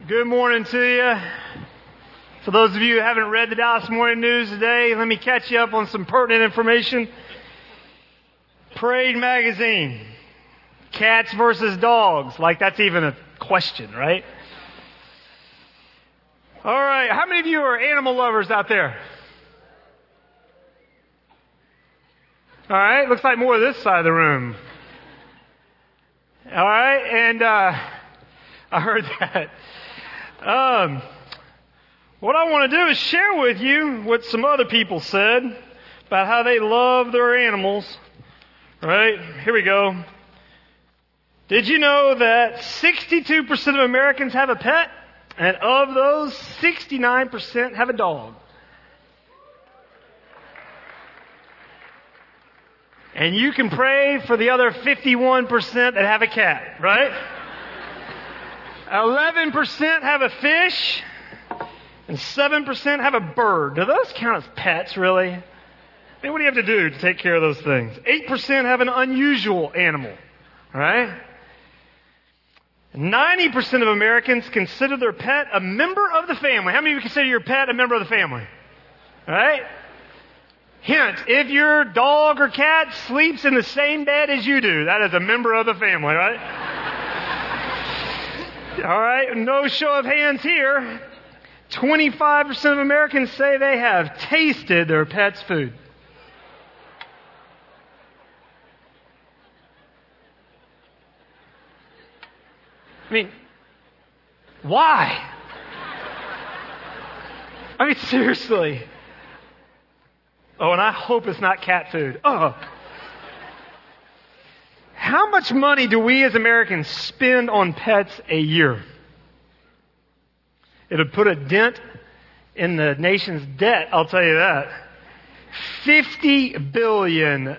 Good morning to you. For those of you who haven't read the Dallas Morning News today, let me catch you up on some pertinent information. Parade magazine. Cats versus dogs. Like that's even a question, right? All right. How many of you are animal lovers out there? All right. Looks like more of this side of the room. All right. And I heard that. What I want to do is share with you what some other people said about how they love their animals. Right? Here we go. Did you know that 62% of Americans have a pet? And of those, 69% have a dog. And you can pray for the other 51% that have a cat, right? 11% have a fish, and 7% have a bird. Do those count as pets, really? I mean, what do you have to do to take care of those things? 8% have an unusual animal, right? 90% of Americans consider their pet a member of the family. How many of you consider your pet a member of the family? Right? Hint, if your dog or cat sleeps in the same bed as you do, that is a member of the family, right? All right, no show of hands here. 25% of Americans say they have tasted their pet's food. I mean, why? I mean, seriously. Oh, and I hope it's not cat food. Oh. How much money do we as Americans spend on pets a year? It would put a dent in the nation's debt, I'll tell you that. $50 billion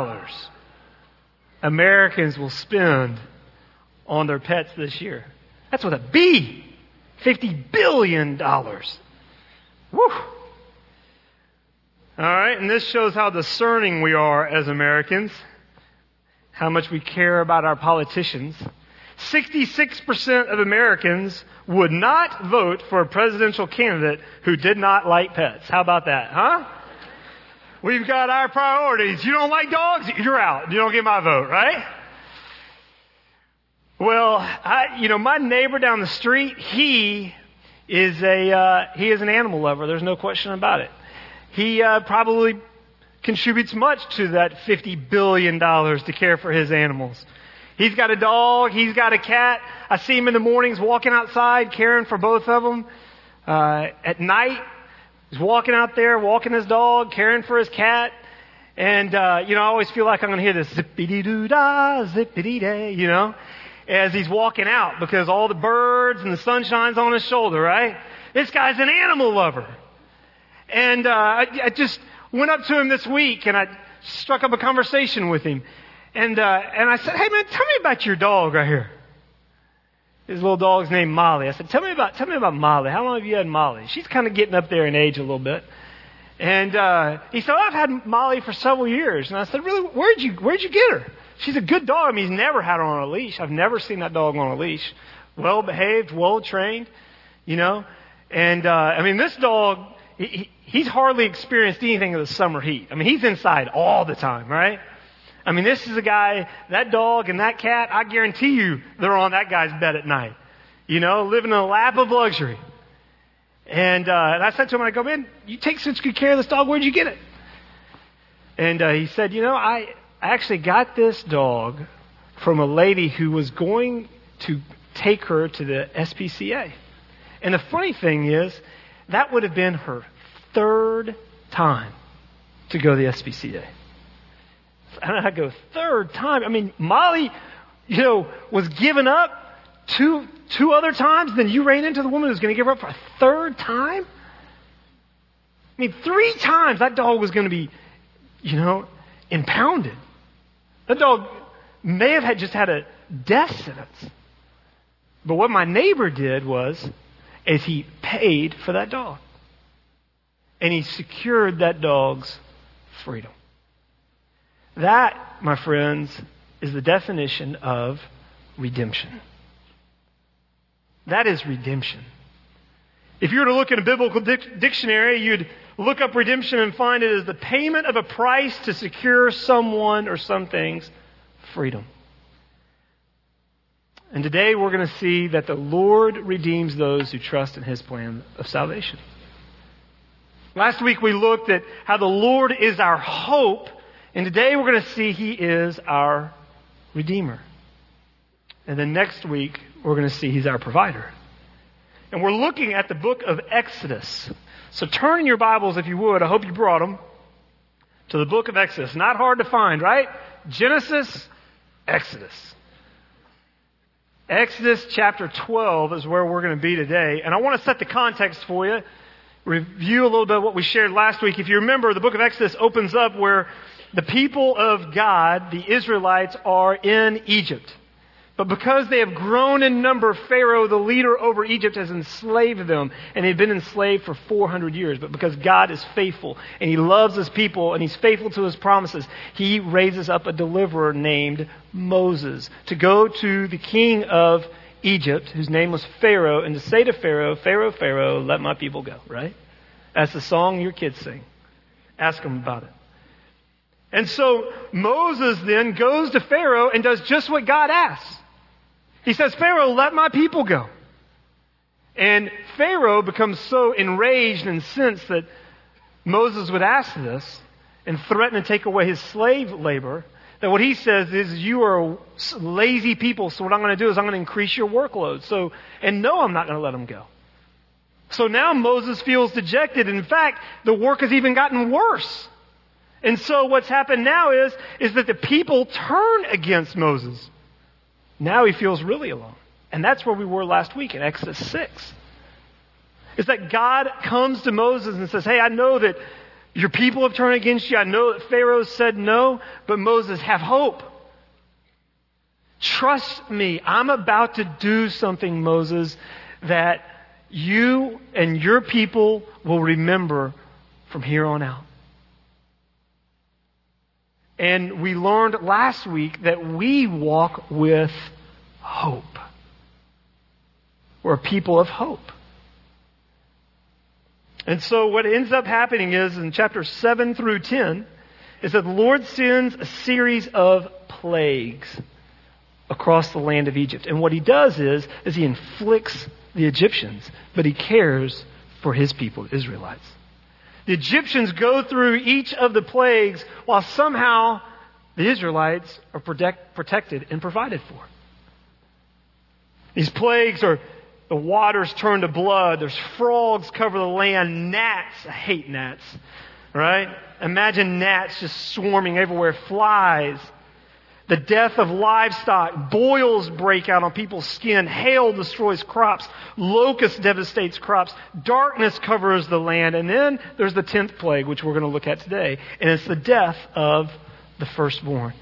Americans will spend on their pets this year. That's with a B. $50 billion. Woo! All right, and this shows how discerning we are as Americans. How much we care about our politicians. 66% of Americans would not vote for a presidential candidate who did not like pets. How about that, huh? We've got our priorities. You don't like dogs? You're out. You don't get my vote, right? Well, my neighbor down the street, he is an animal lover. There's no question about it. He probably contributes much to that $50 billion to care for his animals. He's got a dog. He's got a cat. I see him in the mornings walking outside, caring for both of them. At night, he's walking out there, walking his dog, caring for his cat. And, I always feel like I'm going to hear this zippity-doo-dah, zippity-day, as he's walking out because all the birds and the sun shines on his shoulder, right? This guy's an animal lover. And I just went up to him this week and I struck up a conversation with him. And I said, hey man, tell me about your dog right here. His little dog's named Molly. I said, tell me about Molly. How long have you had Molly? She's kind of getting up there in age a little bit. And he said, I've had Molly for several years. And I said, really, where'd you get her? She's a good dog. I mean, he's never had her on a leash. I've never seen that dog on a leash. Well behaved, well trained, And this dog, he's hardly experienced anything of the summer heat. I mean, he's inside all the time, right? I mean, this is a guy, that dog and that cat, I guarantee you they're on that guy's bed at night. Living in a lap of luxury. And I said to him, I go, man, you take such good care of this dog, where'd you get it? And he said, I actually got this dog from a lady who was going to take her to the SPCA. And the funny thing is, that would have been her third time to go to the SPCA. And I go, third time? I mean, Molly, was given up two other times, then you ran into the woman who's going to give her up for a third time? I mean, 3 times that dog was going to be, impounded. That dog may have just had a death sentence. But what my neighbor did is he paid for that dog. And he secured that dog's freedom. That, my friends, is the definition of redemption. That is redemption. If you were to look in a biblical dictionary, you'd look up redemption and find it as the payment of a price to secure someone or some things freedom. And today we're going to see that the Lord redeems those who trust in His plan of salvation. Last week we looked at how the Lord is our hope, and today we're going to see He is our Redeemer. And then next week we're going to see He's our provider. And we're looking at the book of Exodus. So turn in your Bibles, if you would, I hope you brought them, to the book of Exodus. Not hard to find, right? Genesis, Exodus. Exodus chapter 12 is where we're going to be today. And I want to set the context for you, review a little bit of what we shared last week. If you remember, the book of Exodus opens up where the people of God, the Israelites, are in Egypt. But because they have grown in number, Pharaoh, the leader over Egypt, has enslaved them. And they've been enslaved for 400 years. But because God is faithful and He loves His people and He's faithful to His promises, He raises up a deliverer named Moses to go to the king of Egypt, whose name was Pharaoh, and to say to Pharaoh, Pharaoh, Pharaoh, let my people go, right? That's the song your kids sing. Ask them about it. And so Moses then goes to Pharaoh and does just what God asks. He says, Pharaoh, let my people go. And Pharaoh becomes so enraged and incensed that Moses would ask this and threaten to take away his slave labor, that what he says is, you are lazy people, so what I'm going to do is I'm going to increase your workload. And no, I'm not going to let them go. So now Moses feels dejected. In fact, the work has even gotten worse. And so what's happened now is that the people turn against Moses. Now he feels really alone. And that's where we were last week in Exodus 6. It's that God comes to Moses and says, hey, I know that your people have turned against you. I know that Pharaoh said no, but Moses, have hope. Trust me. I'm about to do something, Moses, that you and your people will remember from here on out. And we learned last week that we walk with hope. We're a people of hope. And so what ends up happening is, in chapters 7 through 10, is that the Lord sends a series of plagues across the land of Egypt. And what He does is He inflicts the Egyptians, but He cares for His people, the Israelites. The Egyptians go through each of the plagues while somehow the Israelites are protected and provided for. These plagues are, the waters turn to blood. There's frogs cover the land. Gnats. I hate gnats. Right? Imagine gnats just swarming everywhere. Flies. The death of livestock. Boils break out on people's skin. Hail destroys crops. Locust devastates crops. Darkness covers the land. And then there's the 10th plague, which we're going to look at today. And it's the death of the firstborn.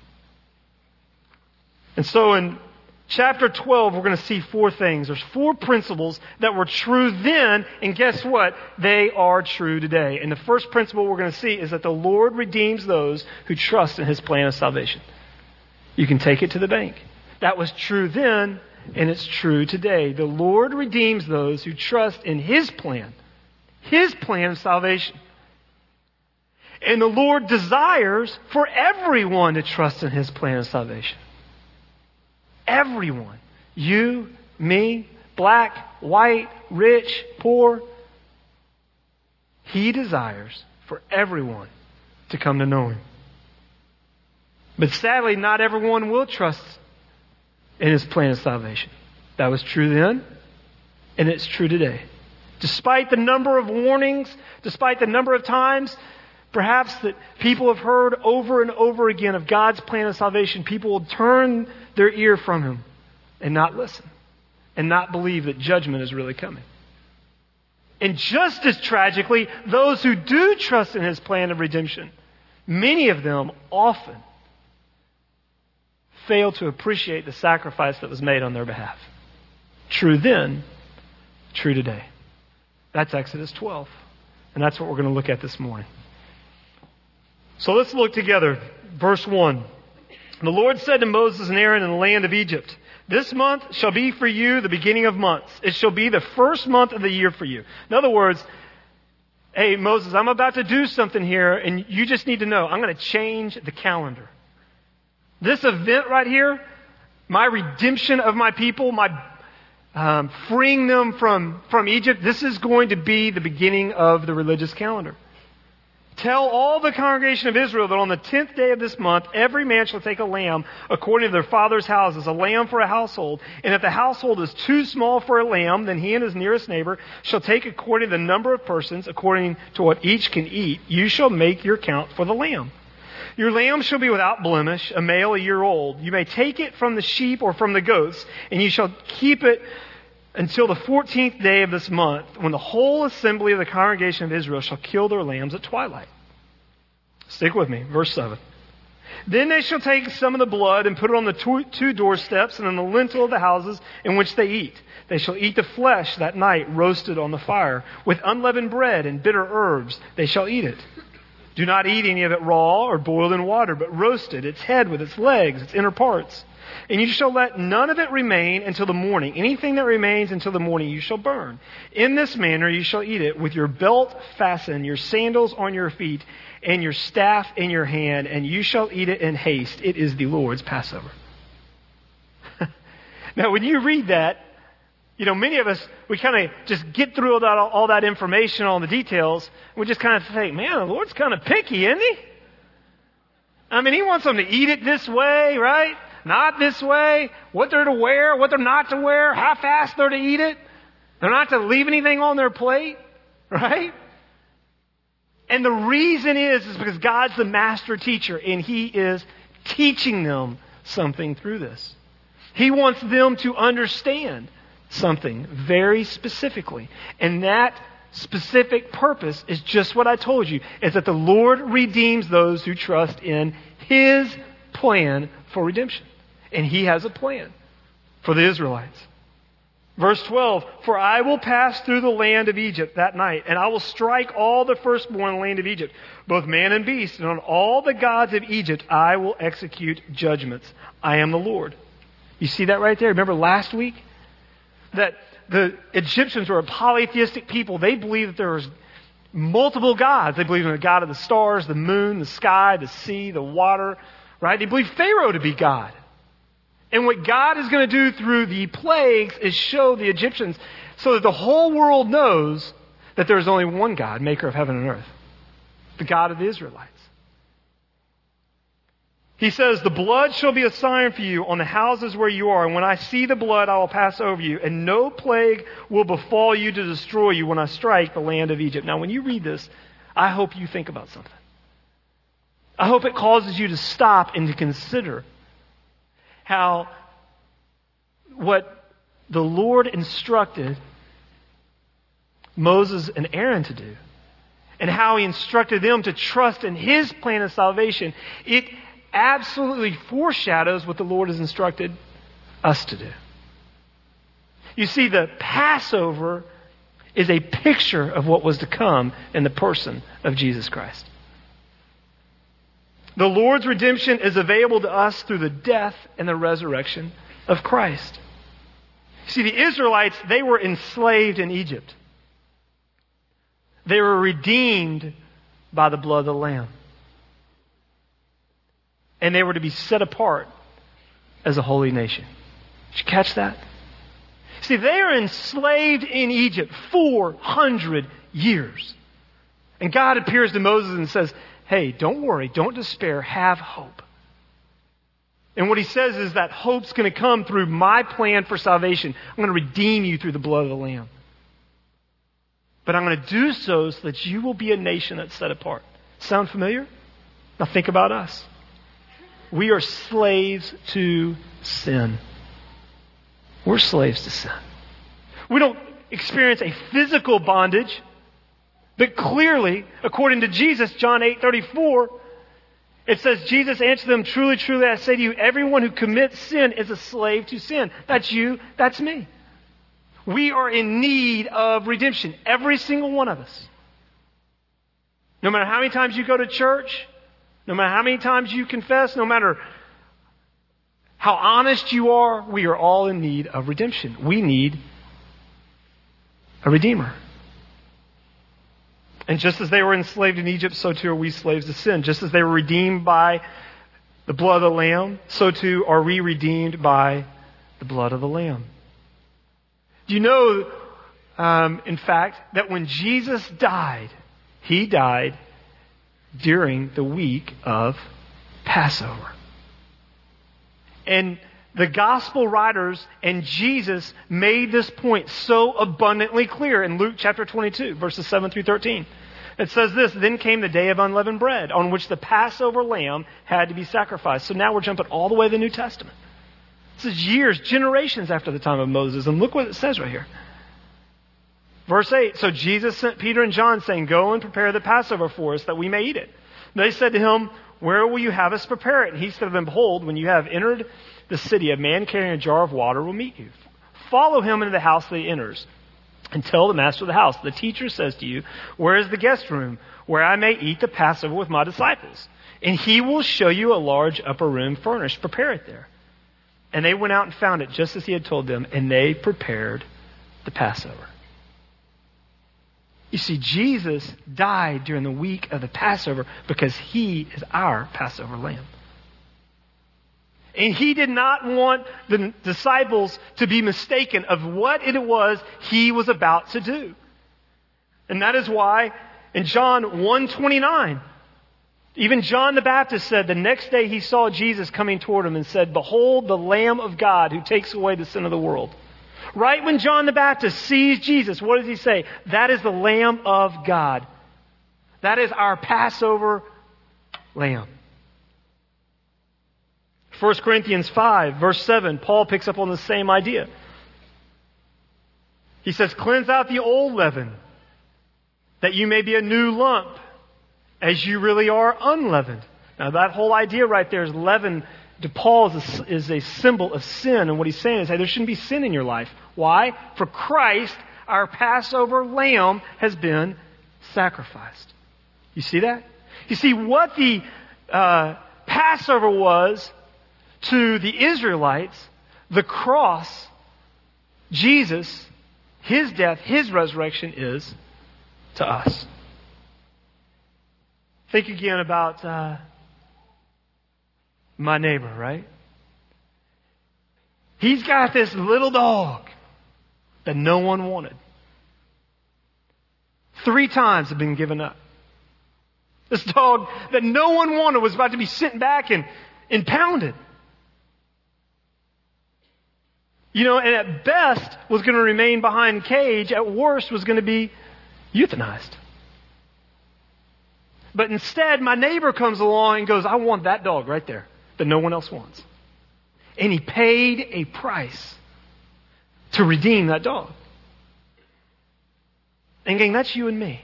And so in chapter 12, we're going to see 4 things. There's 4 principles that were true then, and guess what? They are true today. And the first principle we're going to see is that the Lord redeems those who trust in His plan of salvation. You can take it to the bank. That was true then, and it's true today. The Lord redeems those who trust in His plan of salvation. And the Lord desires for everyone to trust in His plan of salvation. Everyone. You, me, black, white, rich, poor. He desires for everyone to come to know Him. But sadly, not everyone will trust in His plan of salvation. That was true then, and it's true today. Despite the number of warnings, despite the number of times, perhaps that people have heard over and over again of God's plan of salvation, people will turn their ear from Him and not listen and not believe that judgment is really coming. And just as tragically, those who do trust in His plan of redemption, many of them often fail to appreciate the sacrifice that was made on their behalf. True then, true today. That's Exodus 12. And that's what we're going to look at this morning. So let's look together. Verse 1. The Lord said to Moses and Aaron in the land of Egypt, This month shall be for you the beginning of months. It shall be the first month of the year for you. In other words, hey, Moses, I'm about to do something here, and you just need to know, I'm going to change the calendar. This event right here, my redemption of my people, my freeing them from Egypt, this is going to be the beginning of the religious calendar. Tell all the congregation of Israel that on the 10th day of this month, every man shall take a lamb according to their father's houses, a lamb for a household. And if the household is too small for a lamb, then he and his nearest neighbor shall take according to the number of persons, according to what each can eat. You shall make your count for the lamb. Your lamb shall be without blemish, a male a year old. You may take it from the sheep or from the goats, and you shall keep it until the 14th day of this month, when the whole assembly of the congregation of Israel shall kill their lambs at twilight. Stick with me. Verse 7. Then they shall take some of the blood and put it on the two doorsteps and on the lintel of the houses in which they eat. They shall eat the flesh that night roasted on the fire. With unleavened bread and bitter herbs they shall eat it. Do not eat any of it raw or boiled in water, but roasted, its head with its legs, its inner parts. And you shall let none of it remain until the morning. Anything that remains until the morning you shall burn. In this manner you shall eat it, with your belt fastened, your sandals on your feet, and your staff in your hand, and you shall eat it in haste. It is the Lord's Passover. Now, when you read that, many of us, we kind of just get through all that information, all the details, and we just kind of think, man, the Lord's kind of picky, isn't he? I mean, he wants them to eat it this way, right? Not this way. What they're to wear, what they're not to wear, how fast they're to eat it. They're not to leave anything on their plate, right? And the reason is because God's the master teacher, and he is teaching them something through this. He wants them to understand something very specifically. And that specific purpose is just what I told you, is that the Lord redeems those who trust in his plan for redemption. And he has a plan for the Israelites. Verse 12, for I will pass through the land of Egypt that night, and I will strike all the firstborn in the land of Egypt, both man and beast, and on all the gods of Egypt I will execute judgments. I am the Lord. You see that right there? Remember last week? That the Egyptians were a polytheistic people. They believed that there was multiple gods. They believed in the God of the stars, the moon, the sky, the sea, the water, right? They believed Pharaoh to be God. And what God is going to do through the plagues is show the Egyptians so that the whole world knows that there is only one God, maker of heaven and earth. The God of the Israelites. He says, the blood shall be a sign for you on the houses where you are. And when I see the blood, I will pass over you. And no plague will befall you to destroy you when I strike the land of Egypt. Now, when you read this, I hope you think about something. I hope it causes you to stop and to consider how what the Lord instructed Moses and Aaron to do, and how he instructed them to trust in his plan of salvation, it absolutely foreshadows what the Lord has instructed us to do. You see, the Passover is a picture of what was to come in the person of Jesus Christ. The Lord's redemption is available to us through the death and the resurrection of Christ. See, the Israelites, they were enslaved in Egypt. They were redeemed by the blood of the Lamb. And they were to be set apart as a holy nation. Did you catch that? See, they are enslaved in Egypt 400 years. And God appears to Moses and says, hey, don't worry, don't despair, have hope. And what he says is that hope's going to come through my plan for salvation. I'm going to redeem you through the blood of the Lamb. But I'm going to do so that you will be a nation that's set apart. Sound familiar? Now think about us. We are slaves to sin. We're slaves to sin. We don't experience a physical bondage, but clearly, according to Jesus, John 8:34, it says, Jesus answered them, truly, truly, I say to you, everyone who commits sin is a slave to sin. That's you, that's me. We are in need of redemption, every single one of us. No matter how many times you go to church, no matter how many times you confess, no matter how honest you are, we are all in need of redemption. We need a Redeemer. And just as they were enslaved in Egypt, so too are we slaves to sin. Just as they were redeemed by the blood of the Lamb, so too are we redeemed by the blood of the Lamb. Do you know, in fact, that when Jesus died, He died during the week of Passover. And the gospel writers and Jesus made this point so abundantly clear in Luke chapter 22, verses 7 through 13. It says this, "Then came the day of unleavened bread, on which the Passover lamb had to be sacrificed." So now we're jumping all the way to the New Testament. This is years, generations after the time of Moses. And look what it says right here. Verse 8, "So Jesus sent Peter and John, saying, 'Go and prepare the Passover for us, that we may eat it.' They said to him, 'Where will you have us prepare it?' And he said to them, 'Behold, when you have entered the city, a man carrying a jar of water will meet you. Follow him into the house that he enters, and tell the master of the house, the teacher says to you, where is the guest room, where I may eat the Passover with my disciples? And he will show you a large upper room furnished. Prepare it there.' And they went out and found it just as he had told them, and they prepared the Passover." You see, Jesus died during the week of the Passover because He is our Passover lamb. And He did not want the disciples to be mistaken of what it was He was about to do. And that is why in John 1:29, even John the Baptist said the next day he saw Jesus coming toward him and said, "Behold the Lamb of God who takes away the sin of the world." Right when John the Baptist sees Jesus, what does he say? That is the Lamb of God. That is our Passover lamb. 1 Corinthians 5, verse 7, Paul picks up on the same idea. He says, "Cleanse out the old leaven, that you may be a new lump, as you really are unleavened." Now that whole idea right there is leaven to Paul is a symbol of sin. And what he's saying is, hey, there shouldn't be sin in your life. Why? For Christ, our Passover lamb, has been sacrificed. You see that? You see, what the Passover was to the Israelites, the cross, Jesus, His death, His resurrection is to us. Think again about my neighbor, right? He's got this little dog that no one wanted. 3 times have been given up. This dog that no one wanted was about to be sent back and impounded. You know, and at best was going to remain behind cage. At worst was going to be euthanized. But instead, my neighbor comes along and goes, "I want that dog right there that no one else wants." And he paid a price to redeem that dog. And gang, that's you and me.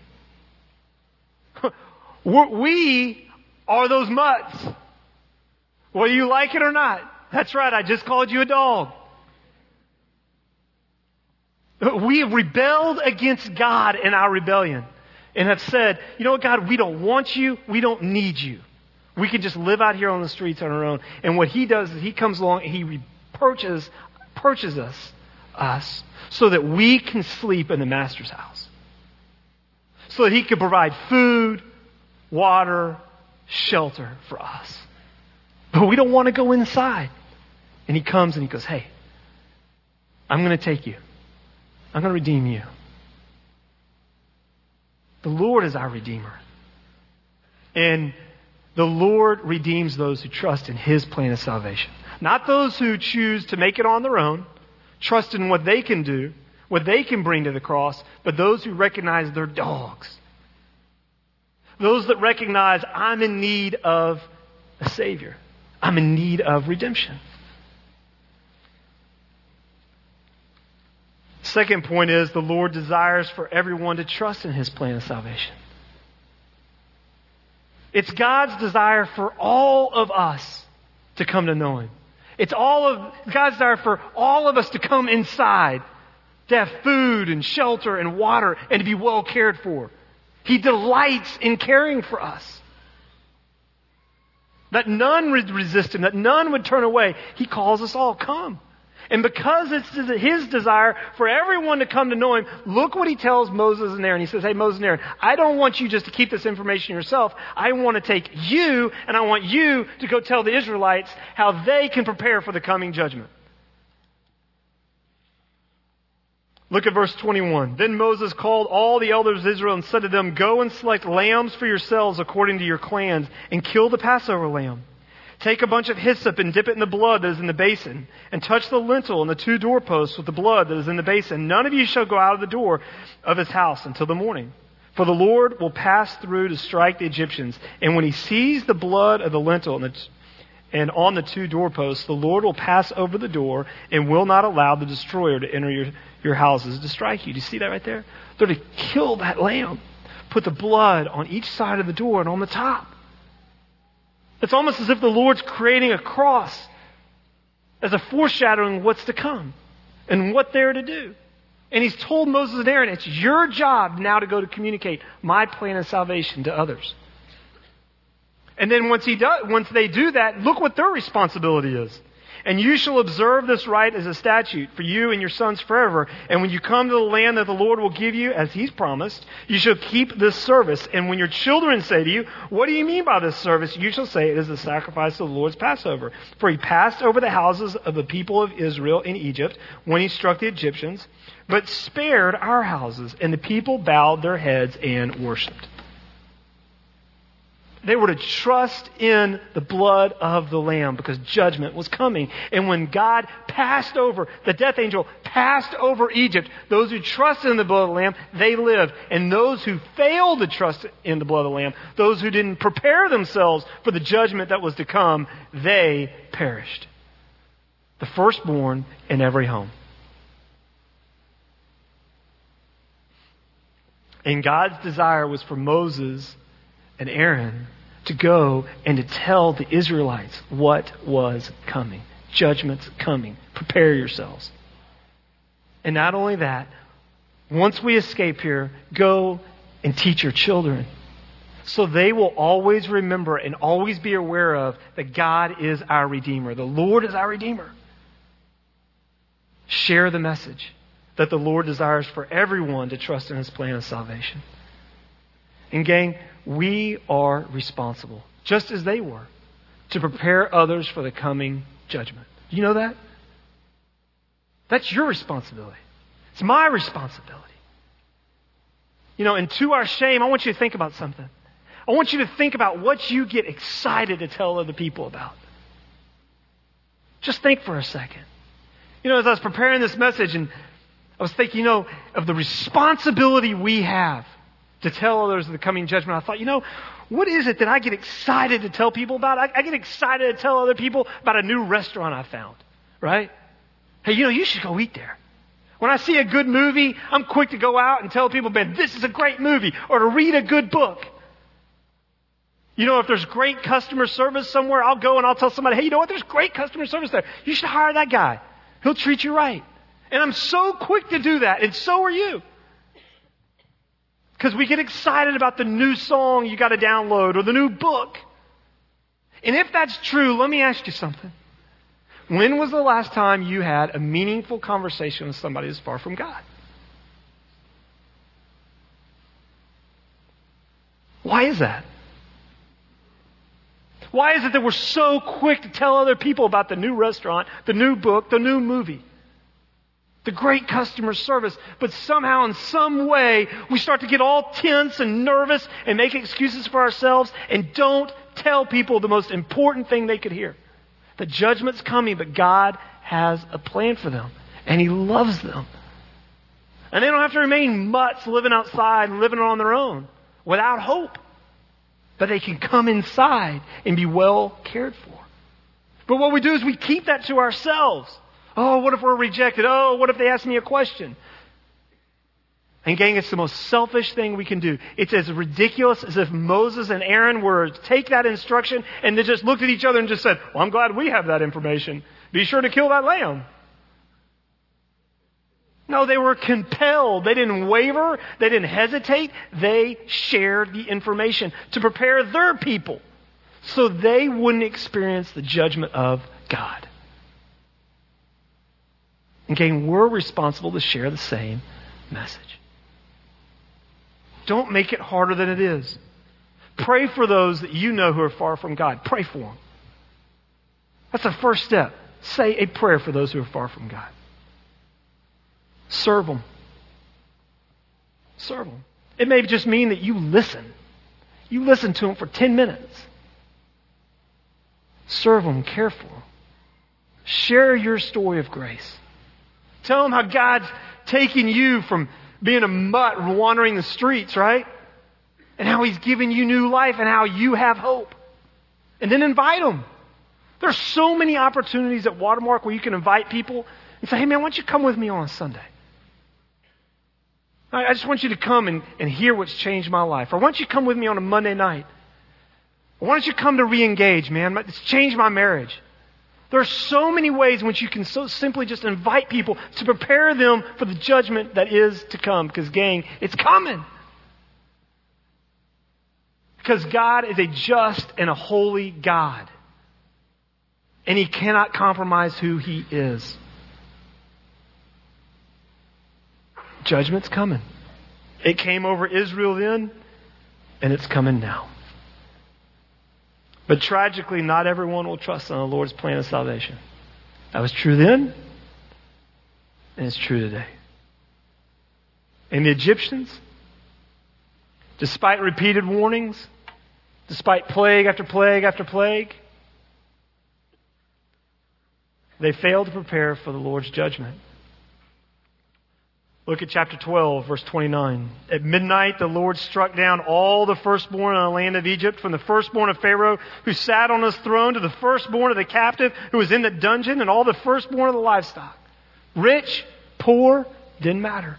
We are those mutts. Whether you like it or not. That's right, I just called you a dog. We have rebelled against God in our rebellion and have said, "You know what, God, we don't want you. We don't need you. We can just live out here on the streets on our own." And what He does is He comes along and He purchases us so that we can sleep in the Master's house. So that He can provide food, water, shelter for us. But we don't want to go inside. And He comes and He goes, "Hey, I'm going to take you. I'm going to redeem you." The Lord is our Redeemer. And the Lord redeems those who trust in His plan of salvation. Not those who choose to make it on their own, trust in what they can do, what they can bring to the cross, but those who recognize they're dogs. Those that recognize, I'm in need of a Savior. I'm in need of redemption. Second point is the Lord desires for everyone to trust in His plan of salvation. It's God's desire for all of us to come to know Him. It's God's desire for all of us to come inside, to have food and shelter and water and to be well cared for. He delights in caring for us. that none would resist him, that none would turn away. He calls us all, come. And because it's his desire for everyone to come to know him, look what he tells Moses and Aaron. He says, hey, Moses and Aaron, I don't want you just to keep this information yourself. I want to take you, and I want you to go tell the Israelites how they can prepare for the coming judgment. Look at verse 21. Then Moses called all the elders of Israel and said to them, go and select lambs for yourselves according to your clans, and kill the Passover lamb. Take a bunch of hyssop and dip it in the blood that is in the basin, and touch the lintel and the 2 doorposts with the blood that is in the basin. None of you shall go out of the door of his house until the morning. For the Lord will pass through to strike the Egyptians. And when he sees the blood of the lintel and on the 2 doorposts, the Lord will pass over the door and will not allow the destroyer to enter your houses to strike you. Do you see that right there? They're to kill that lamb. Put the blood on each side of the door and on the top. It's almost as if the Lord's creating a cross as a foreshadowing of what's to come and what they're to do. And he's told Moses and Aaron, it's your job now to go to communicate my plan of salvation to others. And then once they do that, look what their responsibility is. And you shall observe this rite as a statute for you and your sons forever. And when you come to the land that the Lord will give you, as he's promised, you shall keep this service. And when your children say to you, what do you mean by this service? You shall say it is the sacrifice of the Lord's Passover. For he passed over the houses of the people of Israel in Egypt when he struck the Egyptians, but spared our houses. And the people bowed their heads and worshipped. They were to trust in the blood of the Lamb because judgment was coming. And when God passed over, the death angel passed over Egypt, those who trusted in the blood of the Lamb, they lived. And those who failed to trust in the blood of the Lamb, those who didn't prepare themselves for the judgment that was to come, they perished. The firstborn in every home. And God's desire was for Moses and Aaron to go and to tell the Israelites what was coming. Judgment's coming. Prepare yourselves. And not only that, once we escape here, go and teach your children. So they will always remember and always be aware of that God is our Redeemer. The Lord is our Redeemer. Share the message that the Lord desires for everyone to trust in his plan of salvation. And gang, we are responsible, just as they were, to prepare others for the coming judgment. You know that? That's your responsibility. It's my responsibility. You know, and to our shame, I want you to think about something. I want you to think about what you get excited to tell other people about. Just think for a second. You know, as I was preparing this message, and I was thinking, of the responsibility we have to tell others of the coming judgment. I thought, what is it that I get excited to tell people about? I get excited to tell other people about a new restaurant I found, right? Hey, you should go eat there. When I see a good movie, I'm quick to go out and tell people, man, this is a great movie, or to read a good book. If there's great customer service somewhere, I'll go and I'll tell somebody, hey, you know what? There's great customer service there. You should hire that guy. He'll treat you right. And I'm so quick to do that, and so are you. Because we get excited about the new song you got to download or the new book. And if that's true, let me ask you something. When was the last time you had a meaningful conversation with somebody who's far from God? Why is that? Why is it that we're so quick to tell other people about the new restaurant, the new book, the new movie? The great customer service, but somehow in some way we start to get all tense and nervous and make excuses for ourselves and don't tell people the most important thing they could hear. The judgment's coming, but God has a plan for them and he loves them. And they don't have to remain mutts living outside and living on their own without hope. But they can come inside and be well cared for. But what we do is we keep that to ourselves. Oh, what if we're rejected? Oh, what if they ask me a question? And gang, it's the most selfish thing we can do. It's as ridiculous as if Moses and Aaron were to take that instruction and they just looked at each other and just said, well, I'm glad we have that information. Be sure to kill that lamb. No, they were compelled. They didn't waver. They didn't hesitate. They shared the information to prepare their people so they wouldn't experience the judgment of God. And again, we're responsible to share the same message. Don't make it harder than it is. Pray for those that you know who are far from God. Pray for them. That's the first step. Say a prayer for those who are far from God. Serve them. Serve them. It may just mean that you listen. You listen to them for 10 minutes. Serve them, care for them. Share your story of grace. Tell them how God's taken you from being a mutt and wandering the streets, right? And how He's given you new life and how you have hope. And then invite them. There's so many opportunities at Watermark where you can invite people and say, hey man, why don't you come with me on a Sunday? I just want you to come and hear what's changed my life. Or why don't you come with me on a Monday night? Or why don't you come to re-engage, man? It's changed my marriage. There are so many ways in which you can so simply just invite people to prepare them for the judgment that is to come. Because gang, it's coming. Because God is a just and a holy God. And He cannot compromise who He is. Judgment's coming. It came over Israel then, and it's coming now. But tragically, not everyone will trust in the Lord's plan of salvation. That was true then, and it's true today. And the Egyptians, despite repeated warnings, despite plague after plague after plague, they failed to prepare for the Lord's judgment. Look at chapter 12, verse 29. At midnight, the Lord struck down all the firstborn in the land of Egypt, from the firstborn of Pharaoh who sat on his throne to the firstborn of the captive who was in the dungeon, and all the firstborn of the livestock. Rich, poor, didn't matter.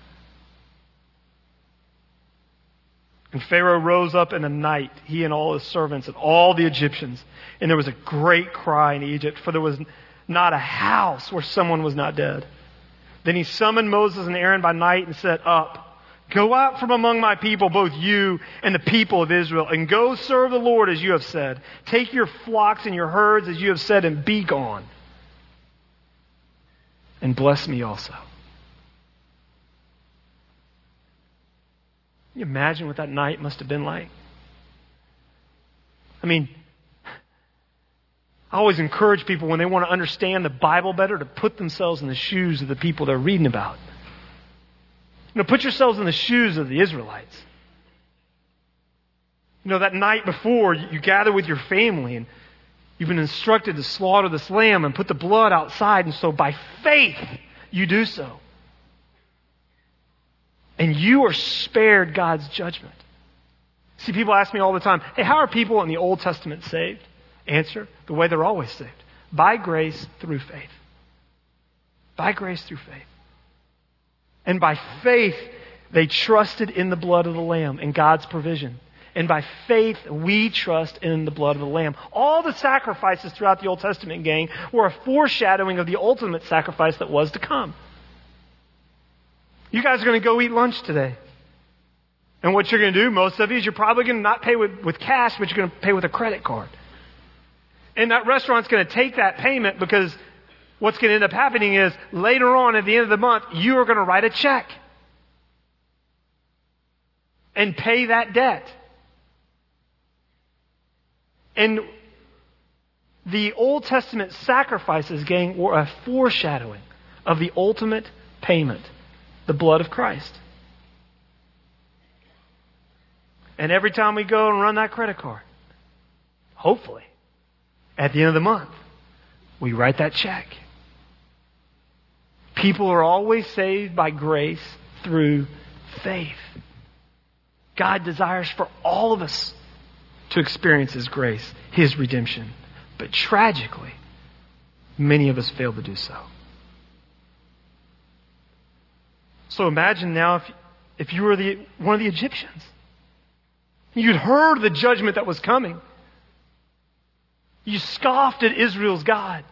And Pharaoh rose up in the night, he and all his servants and all the Egyptians. And there was a great cry in Egypt, for there was not a house where someone was not dead. Then he summoned Moses and Aaron by night and said, up, go out from among my people, both you and the people of Israel, and go serve the Lord as you have said. Take your flocks and your herds as you have said, and be gone. And bless me also. Can you imagine what that night must have been like? I mean, I always encourage people when they want to understand the Bible better to put themselves in the shoes of the people they're reading about. Put yourselves in the shoes of the Israelites. That night before, you gather with your family and you've been instructed to slaughter this lamb and put the blood outside, and so by faith you do so. And you are spared God's judgment. See, people ask me all the time, hey, how are people in the Old Testament saved? Answer, the way they're always saved. By grace through faith. By grace through faith. And by faith, they trusted in the blood of the Lamb and God's provision. And by faith, we trust in the blood of the Lamb. All the sacrifices throughout the Old Testament, gang, were a foreshadowing of the ultimate sacrifice that was to come. You guys are going to go eat lunch today. And what you're going to do, most of you, is you're probably going to not pay with cash, but you're going to pay with a credit card. And that restaurant's going to take that payment, because what's going to end up happening is later on at the end of the month, you are going to write a check and pay that debt. And the Old Testament sacrifices, gang, were a foreshadowing of the ultimate payment, the blood of Christ. And every time we go and run that credit card, hopefully, at the end of the month, we write that check. People are always saved by grace through faith. God desires for all of us to experience His grace, His redemption. But tragically, many of us fail to do so. So imagine now if you were one of the Egyptians. You'd heard the judgment that was coming. You scoffed at Israel's God.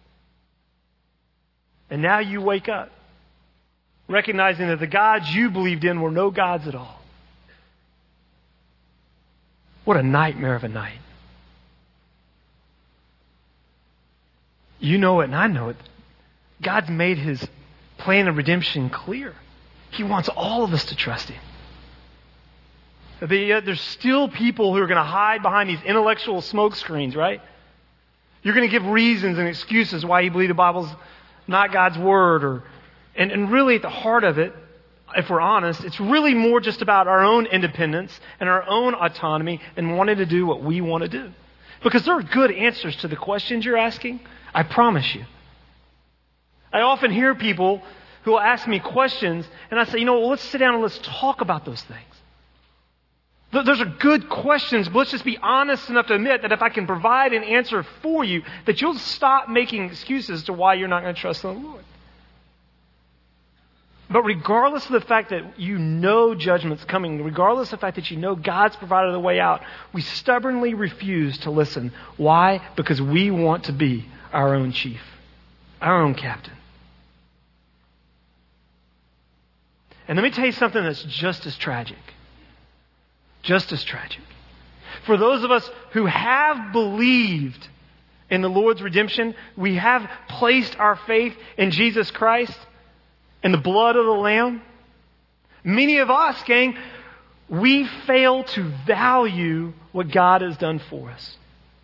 And now you wake up, recognizing that the gods you believed in were no gods at all. What a nightmare of a night. You know it and I know it. God's made his plan of redemption clear. He wants all of us to trust him. There's still people who are going to hide behind these intellectual smoke screens, right? You're going to give reasons and excuses why you believe the Bible's not God's word. And really at the heart of it, if we're honest, it's really more just about our own independence and our own autonomy and wanting to do what we want to do. Because there are good answers to the questions you're asking. I promise you. I often hear people who will ask me questions and I say, let's sit down and let's talk about those things. Those are good questions, but let's just be honest enough to admit that if I can provide an answer for you, that you'll stop making excuses to why you're not going to trust in the Lord. But regardless of the fact that you know judgment's coming, regardless of the fact that you know God's provided the way out, we stubbornly refuse to listen. Why? Because we want to be our own chief, our own captain. And let me tell you something that's just as tragic. Just as tragic. For those of us who have believed in the Lord's redemption, we have placed our faith in Jesus Christ and the blood of the Lamb. Many of us, gang, we fail to value what God has done for us.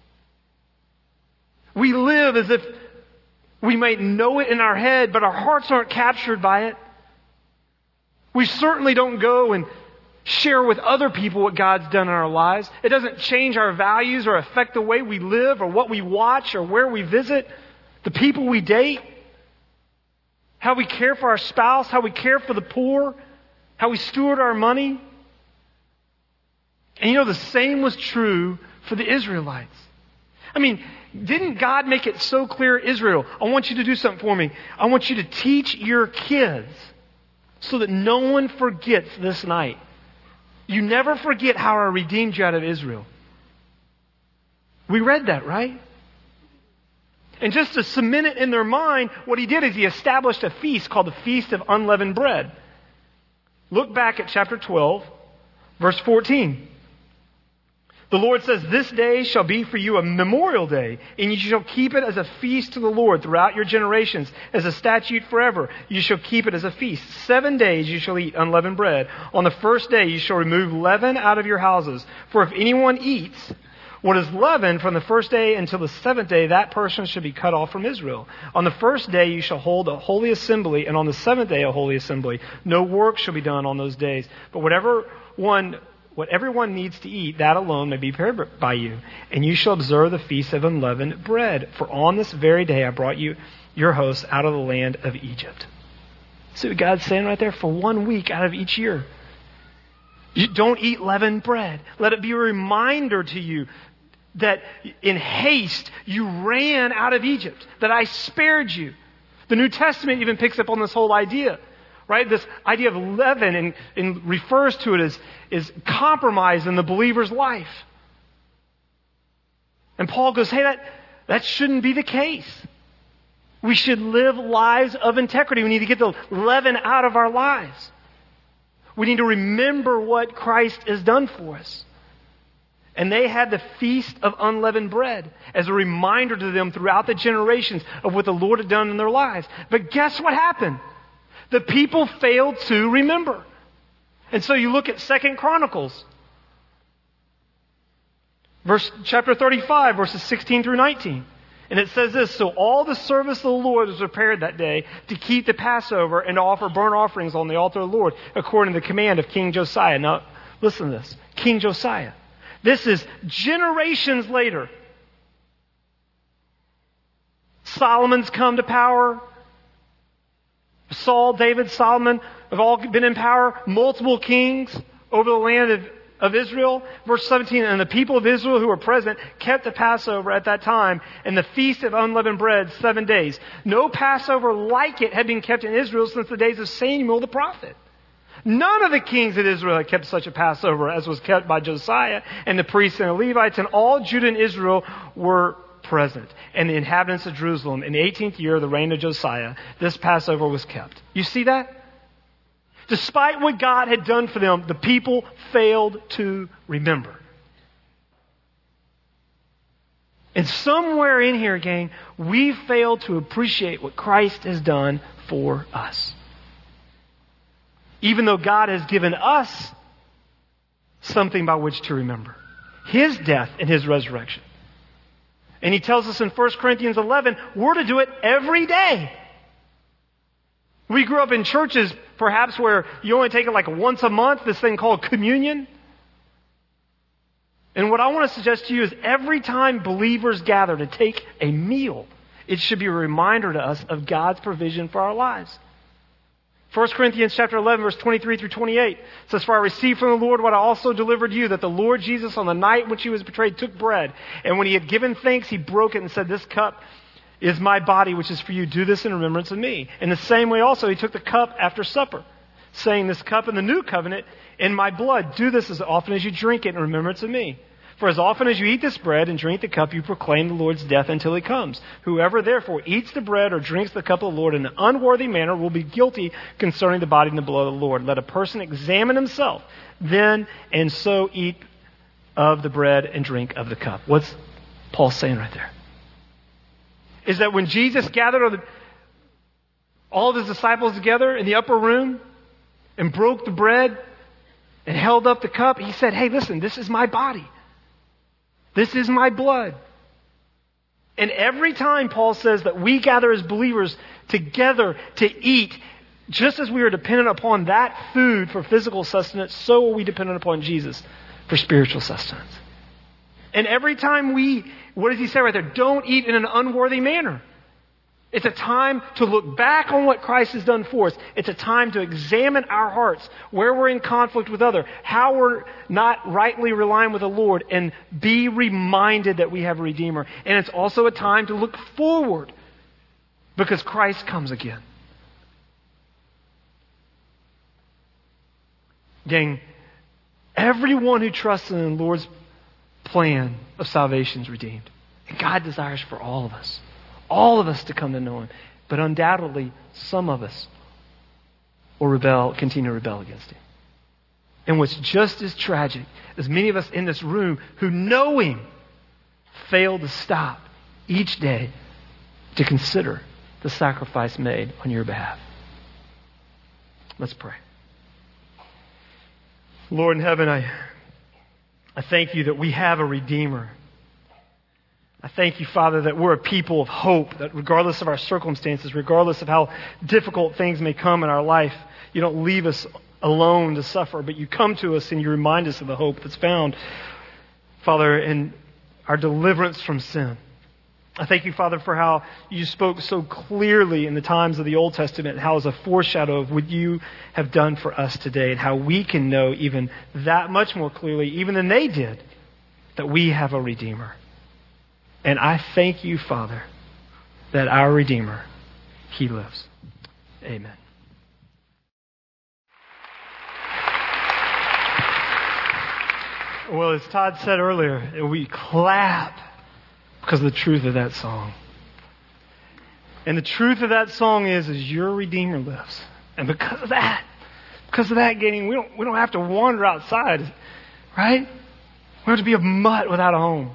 We live as if we might know it in our head, but our hearts aren't captured by it. We certainly don't go and share with other people what God's done in our lives. It doesn't change our values or affect the way we live or what we watch or where we visit, the people we date, how we care for our spouse, how we care for the poor, how we steward our money. And the same was true for the Israelites. I mean, didn't God make it so clear, Israel, I want you to do something for me. I want you to teach your kids so that no one forgets this night. You never forget how I redeemed you out of Israel. We read that, right? And just to cement it in their mind, what he did is he established a feast called the Feast of Unleavened Bread. Look back at chapter 12, verse 14. The Lord says, "This day shall be for you a memorial day, and you shall keep it as a feast to the Lord throughout your generations, as a statute forever. You shall keep it as a feast. 7 days you shall eat unleavened bread. On the first day you shall remove leaven out of your houses. For if anyone eats what is leavened from the first day until the seventh day, that person should be cut off from Israel. On the first day you shall hold a holy assembly, and on the seventh day a holy assembly. No work shall be done on those days. But what everyone needs to eat, that alone may be prepared by you. And you shall observe the feast of unleavened bread. For on this very day I brought you, your hosts, out of the land of Egypt." See what God's saying right there? For 1 week out of each year. You don't eat leavened bread. Let it be a reminder to you that in haste you ran out of Egypt, that I spared you. The New Testament even picks up on this whole idea. Right? This idea of leaven and refers to it as compromise in the believer's life. And Paul goes, hey, that shouldn't be the case. We should live lives of integrity. We need to get the leaven out of our lives. We need to remember what Christ has done for us. And they had the Feast of Unleavened Bread as a reminder to them throughout the generations of what the Lord had done in their lives. But guess what happened? The people failed to remember. And so you look at 2 Chronicles, chapter 35, verses 16 through 19. And it says this, "So all the service of the Lord was prepared that day to keep the Passover and to offer burnt offerings on the altar of the Lord, according to the command of King Josiah." Now, listen to this. King Josiah. This is generations later. Solomon's come to power. Saul, David, Solomon have all been in power. Multiple kings over the land of Israel. Verse 17, "And the people of Israel who were present kept the Passover at that time and the Feast of Unleavened Bread 7 days. No Passover like it had been kept in Israel since the days of Samuel the prophet. None of the kings of Israel had kept such a Passover as was kept by Josiah and the priests and the Levites, and all Judah and Israel were present, and the inhabitants of Jerusalem. In the 18th year of the reign of Josiah, this Passover was kept." You see that? Despite what God had done for them, the people failed to remember. And somewhere in here, gang, we fail to appreciate what Christ has done for us. Even though God has given us something by which to remember. His death and His resurrection. And He tells us in 1 Corinthians 11, we're to do it every day. We grew up in churches, perhaps, where you only take it like once a month, this thing called communion. And what I want to suggest to you is every time believers gather to take a meal, it should be a reminder to us of God's provision for our lives. 1 Corinthians chapter 11, verse 23 through 28 says, "For I received from the Lord what I also delivered to you, that the Lord Jesus on the night when He was betrayed took bread. And when He had given thanks, He broke it and said, 'This cup is my body, which is for you. Do this in remembrance of me.' In the same way also He took the cup after supper, saying, 'This cup in the new covenant in my blood. Do this as often as you drink it in remembrance of me. For as often as you eat this bread and drink the cup, you proclaim the Lord's death until He comes. Whoever therefore eats the bread or drinks the cup of the Lord in an unworthy manner will be guilty concerning the body and the blood of the Lord. Let a person examine himself then, and so eat of the bread and drink of the cup.'" What's Paul saying right there? Is that when Jesus gathered all of His disciples together in the upper room and broke the bread and held up the cup, He said, "Hey, listen, this is my body. This is my blood." And every time Paul says that we gather as believers together to eat, just as we are dependent upon that food for physical sustenance, so are we dependent upon Jesus for spiritual sustenance. And every time what does He say right there? Don't eat in an unworthy manner. It's a time to look back on what Christ has done for us. It's a time to examine our hearts, where we're in conflict with others, how we're not rightly relying with the Lord, and be reminded that we have a Redeemer. And it's also a time to look forward, because Christ comes again. Gang, everyone who trusts in the Lord's plan of salvation is redeemed. And God desires for all of us to come to know Him. But undoubtedly, some of us will continue to rebel against Him. And what's just as tragic is many of us in this room who know Him fail to stop each day to consider the sacrifice made on your behalf. Let's pray. Lord in heaven, I thank You that we have a Redeemer. I thank You, Father, that we're a people of hope, that regardless of our circumstances, regardless of how difficult things may come in our life, You don't leave us alone to suffer, but You come to us and You remind us of the hope that's found, Father, in our deliverance from sin. I thank You, Father, for how You spoke so clearly in the times of the Old Testament, and how as a foreshadow of what You have done for us today, and how we can know even that much more clearly, even than they did, that we have a Redeemer. And I thank You, Father, that our Redeemer, He lives. Amen. Well, as Todd said earlier, we clap because of the truth of that song. And the truth of that song is Your Redeemer lives. And because of that, gang, we don't have to wander outside, right? We don't have to be a mutt without a home.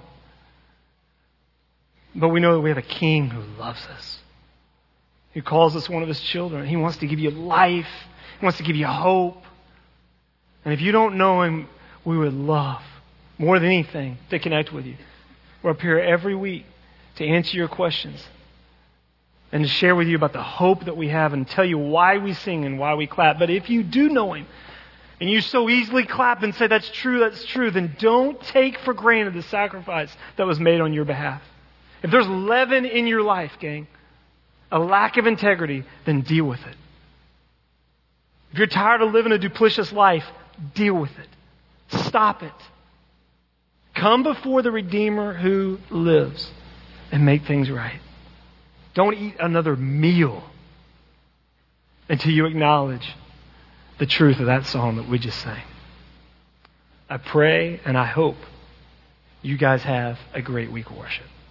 But we know that we have a King who loves us, who calls us one of His children. He wants to give you life. He wants to give you hope. And if you don't know Him, we would love, more than anything, to connect with you. We're up here every week to answer your questions and to share with you about the hope that we have and tell you why we sing and why we clap. But if you do know Him, and you so easily clap and say, that's true, then don't take for granted the sacrifice that was made on your behalf. If there's leaven in your life, gang, a lack of integrity, then deal with it. If you're tired of living a duplicitous life, deal with it. Stop it. Come before the Redeemer who lives and make things right. Don't eat another meal until you acknowledge the truth of that song that we just sang. I pray and I hope you guys have a great week of worship.